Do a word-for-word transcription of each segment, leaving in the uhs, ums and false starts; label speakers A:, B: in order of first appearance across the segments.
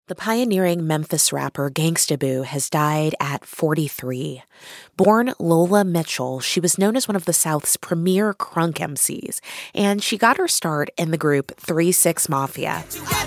A: The pioneering Memphis rapper Gangsta Boo has died at forty-three. Born Lola Mitchell, she was known as one of the South's premier crunk M Cs, and she got her start in the group three six Mafia.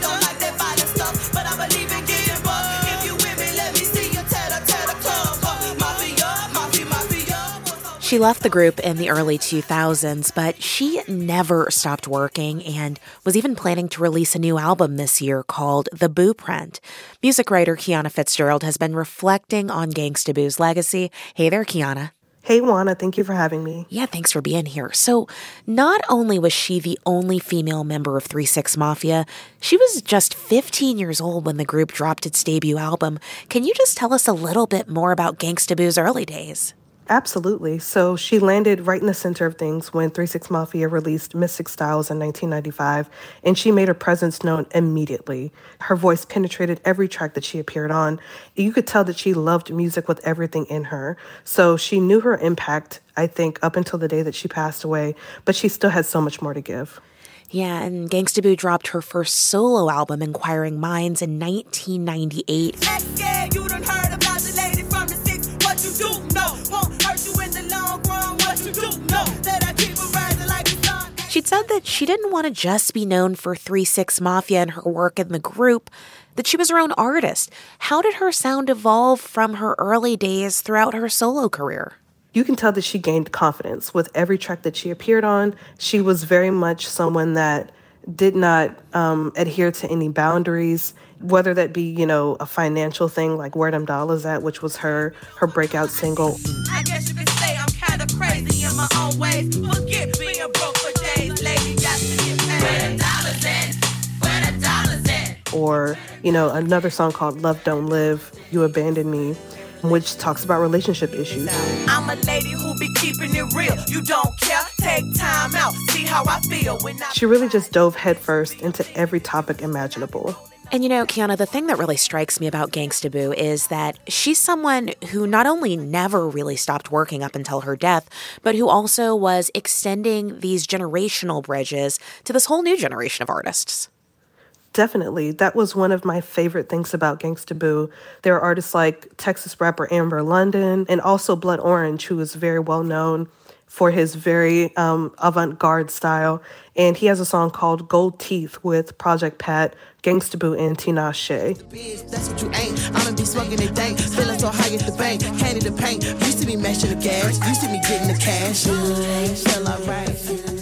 A: She left the group in the early two thousands, but she never stopped working and was even planning to release a new album this year called The Booprint. Music writer Kiana Fitzgerald has been reflecting on Gangsta Boo's legacy. Hey there, Kiana.
B: Hey, Juana. Thank you for having me.
A: Yeah, thanks for being here. So not only was she the only female member of three six Mafia, she was just fifteen years old when the group dropped its debut album. Can you just tell us a little bit more about Gangsta Boo's early days?
B: Absolutely. So she landed right in the center of things when three six Mafia released Mystic Styles in nineteen ninety-five, and she made her presence known immediately. Her voice penetrated every track that she appeared on. You could tell that she loved music with everything in her. So she knew her impact, I think, up until the day that she passed away, but she still had so much more to give.
A: Yeah, and Gangsta Boo dropped her first solo album, Inquiring Minds, in nineteen ninety-eight. Yeah, you done heard about the lady from the six. What you do know won't hurt you in the long run. What you do know that I keep rising like the sun. She'd said that she didn't want to just be known for three six Mafia and her work in the group, that she was her own artist. How did her sound evolve from her early days throughout her solo career?
B: You can tell that she gained confidence with every track that she appeared on. She was very much someone that did not um, adhere to any boundaries, whether that be, you know, a financial thing like Where Them Dollars At, which was her her breakout single. I guess you could say I'm kind of crazy in my own ways. Forget being broke for days, lady, got to get paid. Where them dollars at? Where them dollars at? Or, you know, another song called Love Don't Live, You Abandoned Me, which talks about relationship issues. I'm a lady who be keeping it real. You don't care, take time out, see how I feel when I... She really just dove headfirst into every topic imaginable.
A: And you know, Kiana, the thing that really strikes me about Gangsta Boo is that she's someone who not only never really stopped working up until her death, but who also was extending these generational bridges to this whole new generation of artists.
B: Definitely. That was one of my favorite things about Gangsta Boo. There are artists like Texas rapper Amber London and also Blood Orange, who is very well known for his very um, avant-garde style. And he has a song called Gold Teeth with Project Pat, Gangsta Boo, and Tinashe. That's what you ain't. I'ma be smoking it dank, feeling so high at the bank, candy the paint. Used to be mashing the gas, used to be getting the cash. Feel alright.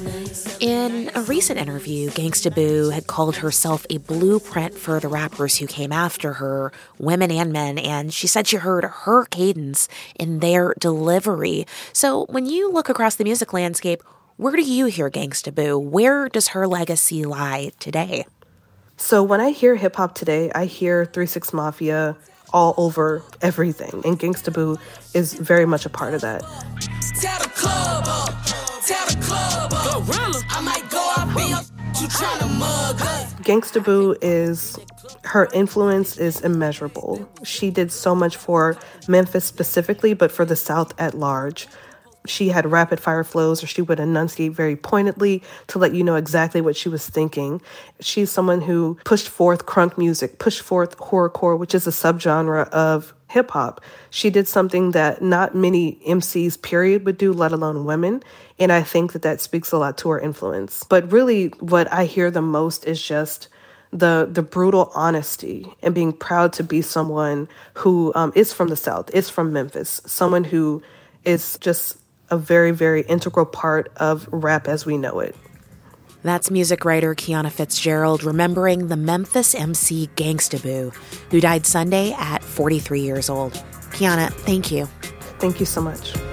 A: In a recent interview, Gangsta Boo had called herself a blueprint for the rappers who came after her, women and men, and she said she heard her cadence in their delivery. So when you look across the music landscape, where do you hear Gangsta Boo? Where does her legacy lie today?
B: So when I hear hip-hop today, I hear three six Mafia all over everything, and Gangsta Boo is very much a part of that. Tell the club up. Tell the club up. Gorilla. I might go out be up. You trying to mug us. Gangsta Boo is, her influence is immeasurable. She did so much for Memphis specifically, but for the South at large. She had rapid fire flows, or she would enunciate very pointedly to let you know exactly what she was thinking. She's someone who pushed forth crunk music, pushed forth horrorcore, which is a subgenre of hip hop. She did something that not many M Cs, period, would do, let alone women. And I think that that speaks a lot to her influence. But really, what I hear the most is just the the brutal honesty and being proud to be someone who um, is from the South, is from Memphis, someone who is just a very, very integral part of rap as we know it.
A: That's music writer Kiana Fitzgerald remembering the Memphis M C Gangsta Boo, who died Sunday at forty-three years old. Kiana, thank you.
B: Thank you so much.